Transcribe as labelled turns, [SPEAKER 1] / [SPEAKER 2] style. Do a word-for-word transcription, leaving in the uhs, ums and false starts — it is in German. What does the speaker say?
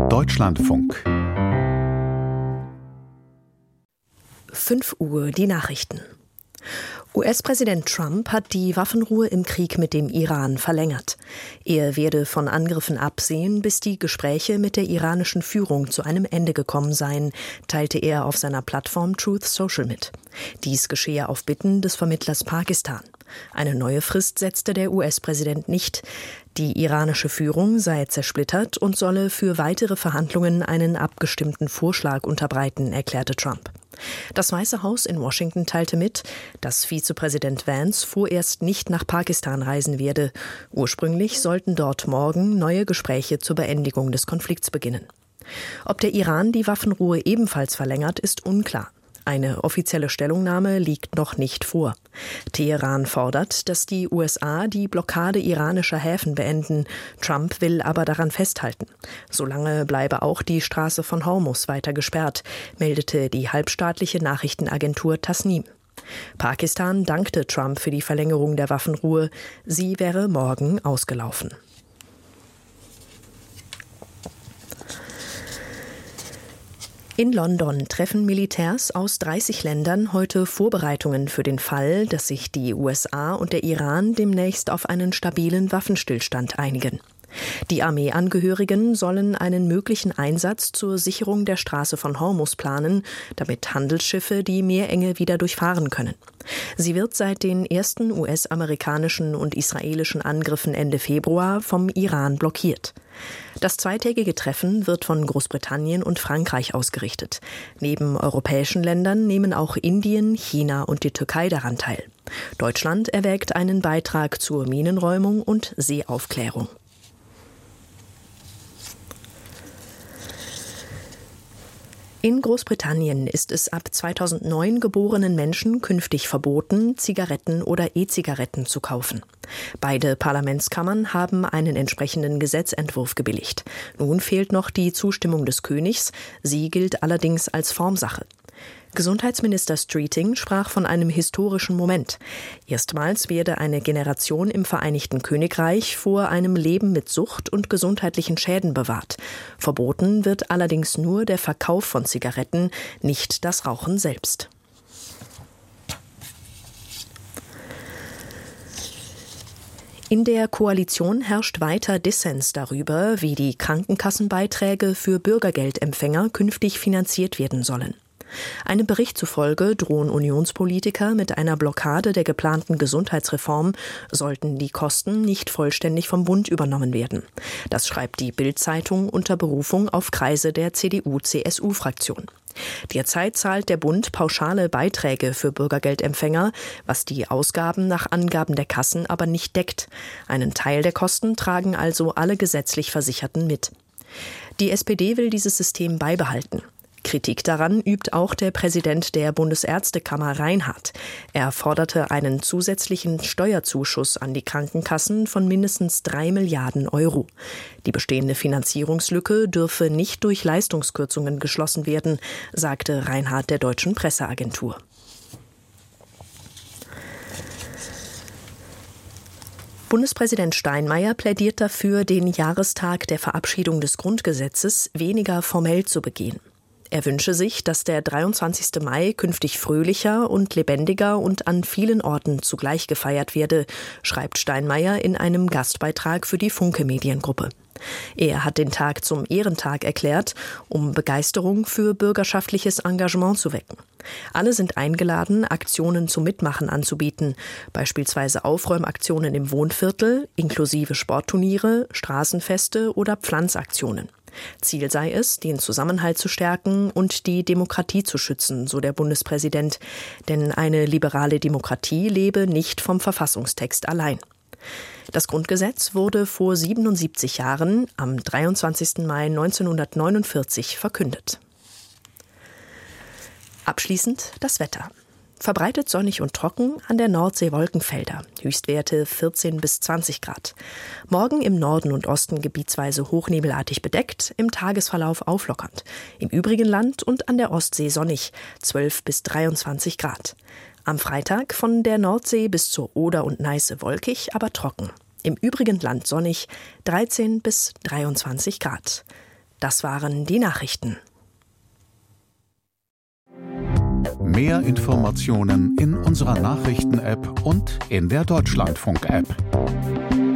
[SPEAKER 1] Deutschlandfunk.
[SPEAKER 2] fünf Uhr, die Nachrichten. U S-Präsident Trump hat die Waffenruhe im Krieg mit dem Iran verlängert. Er werde von Angriffen absehen, bis die Gespräche mit der iranischen Führung zu einem Ende gekommen seien, teilte er auf seiner Plattform Truth Social mit. Dies geschehe auf Bitten des Vermittlers Pakistan. Eine neue Frist setzte der U S-Präsident nicht. Die iranische Führung sei zersplittert und solle für weitere Verhandlungen einen abgestimmten Vorschlag unterbreiten, erklärte Trump. Das Weiße Haus in Washington teilte mit, dass Vizepräsident Vance vorerst nicht nach Pakistan reisen werde. Ursprünglich sollten dort morgen neue Gespräche zur Beendigung des Konflikts beginnen. Ob der Iran die Waffenruhe ebenfalls verlängert, ist unklar. Eine offizielle Stellungnahme liegt noch nicht vor. Teheran fordert, dass die U S A die Blockade iranischer Häfen beenden. Trump will aber daran festhalten. Solange bleibe auch die Straße von Hormuz weiter gesperrt, meldete die halbstaatliche Nachrichtenagentur Tasnim. Pakistan dankte Trump für die Verlängerung der Waffenruhe. Sie wäre morgen ausgelaufen. In London treffen Militärs aus dreißig Ländern heute Vorbereitungen für den Fall, dass sich die U S A und der Iran demnächst auf einen stabilen Waffenstillstand einigen. Die Armeeangehörigen sollen einen möglichen Einsatz zur Sicherung der Straße von Hormuz planen, damit Handelsschiffe die Meerenge wieder durchfahren können. Sie wird seit den ersten U S-amerikanischen und israelischen Angriffen Ende Februar vom Iran blockiert. Das zweitägige Treffen wird von Großbritannien und Frankreich ausgerichtet. Neben europäischen Ländern nehmen auch Indien, China und die Türkei daran teil. Deutschland erwägt einen Beitrag zur Minenräumung und Seeaufklärung. In Großbritannien ist es ab zweitausendneun geborenen Menschen künftig verboten, Zigaretten oder E-Zigaretten zu kaufen. Beide Parlamentskammern haben einen entsprechenden Gesetzentwurf gebilligt. Nun fehlt noch die Zustimmung des Königs. Sie gilt allerdings als Formsache. Gesundheitsminister Streeting sprach von einem historischen Moment. Erstmals werde eine Generation im Vereinigten Königreich vor einem Leben mit Sucht und gesundheitlichen Schäden bewahrt. Verboten wird allerdings nur der Verkauf von Zigaretten, nicht das Rauchen selbst. In der Koalition herrscht weiter Dissens darüber, wie die Krankenkassenbeiträge für Bürgergeldempfänger künftig finanziert werden sollen. Einem Bericht zufolge drohen Unionspolitiker mit einer Blockade der geplanten Gesundheitsreform, sollten die Kosten nicht vollständig vom Bund übernommen werden. Das schreibt die Bild-Zeitung unter Berufung auf Kreise der C D U C S U-Fraktion. Derzeit zahlt der Bund pauschale Beiträge für Bürgergeldempfänger, was die Ausgaben nach Angaben der Kassen aber nicht deckt. Einen Teil der Kosten tragen also alle gesetzlich Versicherten mit. Die S P D will dieses System beibehalten. Kritik daran übt auch der Präsident der Bundesärztekammer Reinhardt. Er forderte einen zusätzlichen Steuerzuschuss an die Krankenkassen von mindestens drei Milliarden Euro. Die bestehende Finanzierungslücke dürfe nicht durch Leistungskürzungen geschlossen werden, sagte Reinhardt der Deutschen Presseagentur. Bundespräsident Steinmeier plädiert dafür, den Jahrestag der Verabschiedung des Grundgesetzes weniger formell zu begehen. Er wünsche sich, dass der dreiundzwanzigste Mai künftig fröhlicher und lebendiger und an vielen Orten zugleich gefeiert werde, schreibt Steinmeier in einem Gastbeitrag für die Funke Mediengruppe. Er hat den Tag zum Ehrentag erklärt, um Begeisterung für bürgerschaftliches Engagement zu wecken. Alle sind eingeladen, Aktionen zum Mitmachen anzubieten, beispielsweise Aufräumaktionen im Wohnviertel, inklusive Sportturniere, Straßenfeste oder Pflanzaktionen. Ziel sei es, den Zusammenhalt zu stärken und die Demokratie zu schützen, so der Bundespräsident. Denn eine liberale Demokratie lebe nicht vom Verfassungstext allein. Das Grundgesetz wurde vor siebenundsiebzig Jahren, am dreiundzwanzigsten Mai neunzehnhundertneunundvierzig, verkündet. Abschließend das Wetter. Verbreitet sonnig und trocken, an der Nordsee Wolkenfelder, Höchstwerte vierzehn bis zwanzig Grad. Morgen im Norden und Osten gebietsweise hochnebelartig bedeckt, im Tagesverlauf auflockernd. Im übrigen Land und an der Ostsee sonnig, zwölf bis dreiundzwanzig Grad. Am Freitag von der Nordsee bis zur Oder und Neiße wolkig, aber trocken. Im übrigen Land sonnig, dreizehn bis dreiundzwanzig Grad. Das waren die Nachrichten.
[SPEAKER 1] Mehr Informationen in unserer Nachrichten-App und in der Deutschlandfunk-App.